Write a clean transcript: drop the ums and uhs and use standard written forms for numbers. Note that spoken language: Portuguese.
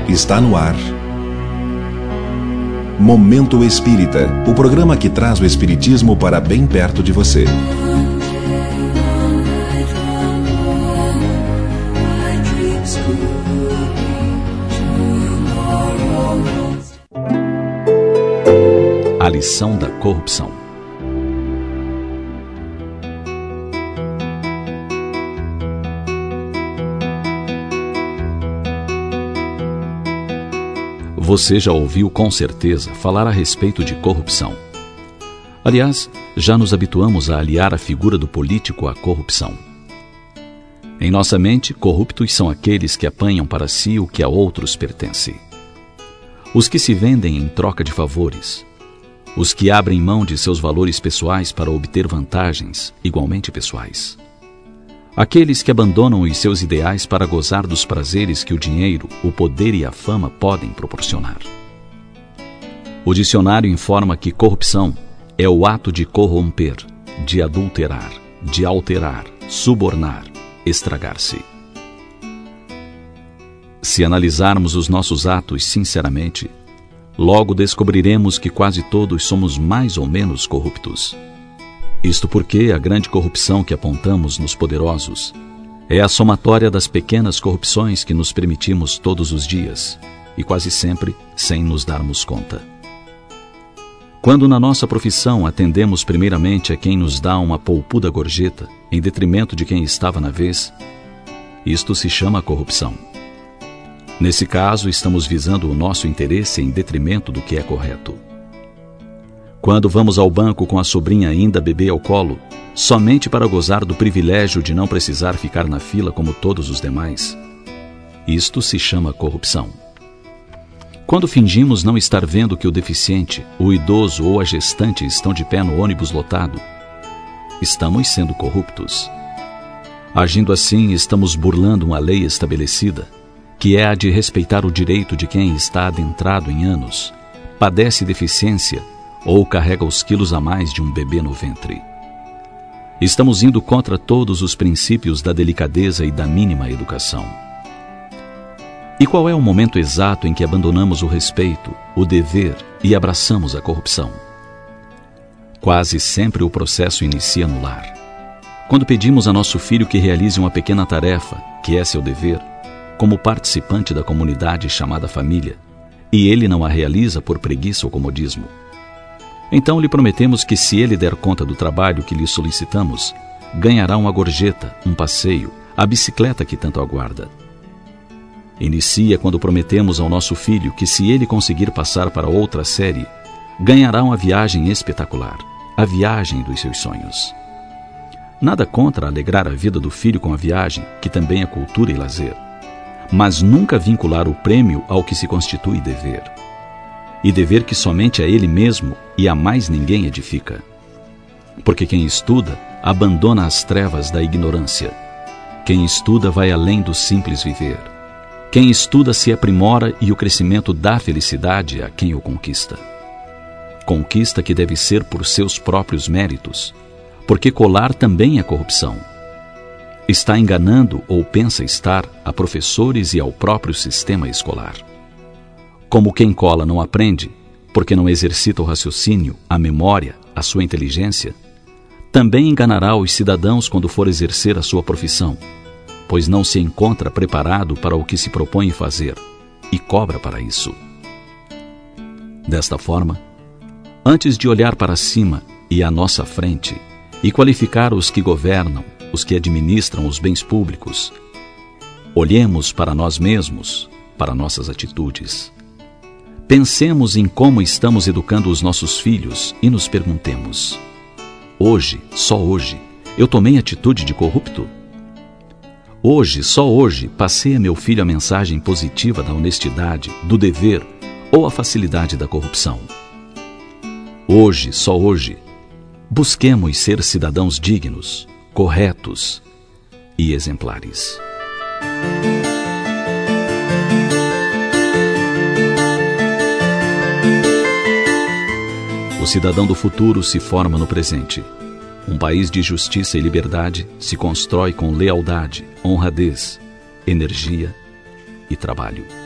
Está no ar. Momento Espírita, o programa que traz o Espiritismo para bem perto de você. A lição da corrupção. Você já ouviu com certeza falar a respeito de corrupção. Aliás, já nos habituamos a aliar a figura do político à corrupção. Em nossa mente, corruptos são aqueles que apanham para si o que a outros pertence. Os que se vendem em troca de favores. Os que abrem mão de seus valores pessoais para obter vantagens, igualmente pessoais. Aqueles que abandonam os seus ideais para gozar dos prazeres que o dinheiro, o poder e a fama podem proporcionar. O dicionário informa que corrupção é o ato de corromper, de adulterar, de alterar, subornar, estragar-se. Se analisarmos os nossos atos sinceramente, logo descobriremos que quase todos somos mais ou menos corruptos. Isto porque a grande corrupção que apontamos nos poderosos é a somatória das pequenas corrupções que nos permitimos todos os dias, e quase sempre sem nos darmos conta. Quando na nossa profissão atendemos primeiramente a quem nos dá uma poupuda gorjeta, em detrimento de quem estava na vez, isto se chama corrupção. Nesse caso, estamos visando o nosso interesse em detrimento do que é correto. Quando vamos ao banco com a sobrinha ainda bebê ao colo, somente para gozar do privilégio de não precisar ficar na fila como todos os demais, isto se chama corrupção. Quando fingimos não estar vendo que o deficiente, o idoso ou a gestante estão de pé no ônibus lotado, estamos sendo corruptos. Agindo assim, estamos burlando uma lei estabelecida, que é a de respeitar o direito de quem está adentrado em anos, padece deficiência ou carrega os quilos a mais de um bebê no ventre. Estamos indo contra todos os princípios da delicadeza e da mínima educação. E qual é o momento exato em que abandonamos o respeito, o dever e abraçamos a corrupção? Quase sempre o processo inicia no lar. Quando pedimos a nosso filho que realize uma pequena tarefa, que é seu dever, como participante da comunidade chamada família, e ele não a realiza por preguiça ou comodismo. Então lhe prometemos que se ele der conta do trabalho que lhe solicitamos, ganhará uma gorjeta, um passeio, a bicicleta que tanto aguarda. Inicia quando prometemos ao nosso filho que se ele conseguir passar para outra série, ganhará uma viagem espetacular, a viagem dos seus sonhos. Nada contra alegrar a vida do filho com a viagem, que também é cultura e lazer, mas nunca vincular o prêmio ao que se constitui dever. E dever que somente a ele mesmo e a mais ninguém edifica. Porque quem estuda abandona as trevas da ignorância. Quem estuda vai além do simples viver. Quem estuda se aprimora e o crescimento dá felicidade a quem o conquista. Conquista que deve ser por seus próprios méritos, porque colar também é corrupção. Está enganando ou pensa estar a professores e ao próprio sistema escolar. Como quem cola não aprende, porque não exercita o raciocínio, a memória, a sua inteligência, também enganará os cidadãos quando for exercer a sua profissão, pois não se encontra preparado para o que se propõe fazer e cobra para isso. Desta forma, antes de olhar para cima e à nossa frente e qualificar os que governam, os que administram os bens públicos, olhemos para nós mesmos, para nossas atitudes. Pensemos em como estamos educando os nossos filhos e nos perguntemos: hoje, só hoje, eu tomei atitude de corrupto? Hoje, só hoje, passei a meu filho a mensagem positiva da honestidade, do dever ou a facilidade da corrupção? Hoje, só hoje, busquemos ser cidadãos dignos, corretos e exemplares. O cidadão do futuro se forma no presente. Um país de justiça e liberdade se constrói com lealdade, honradez, energia e trabalho.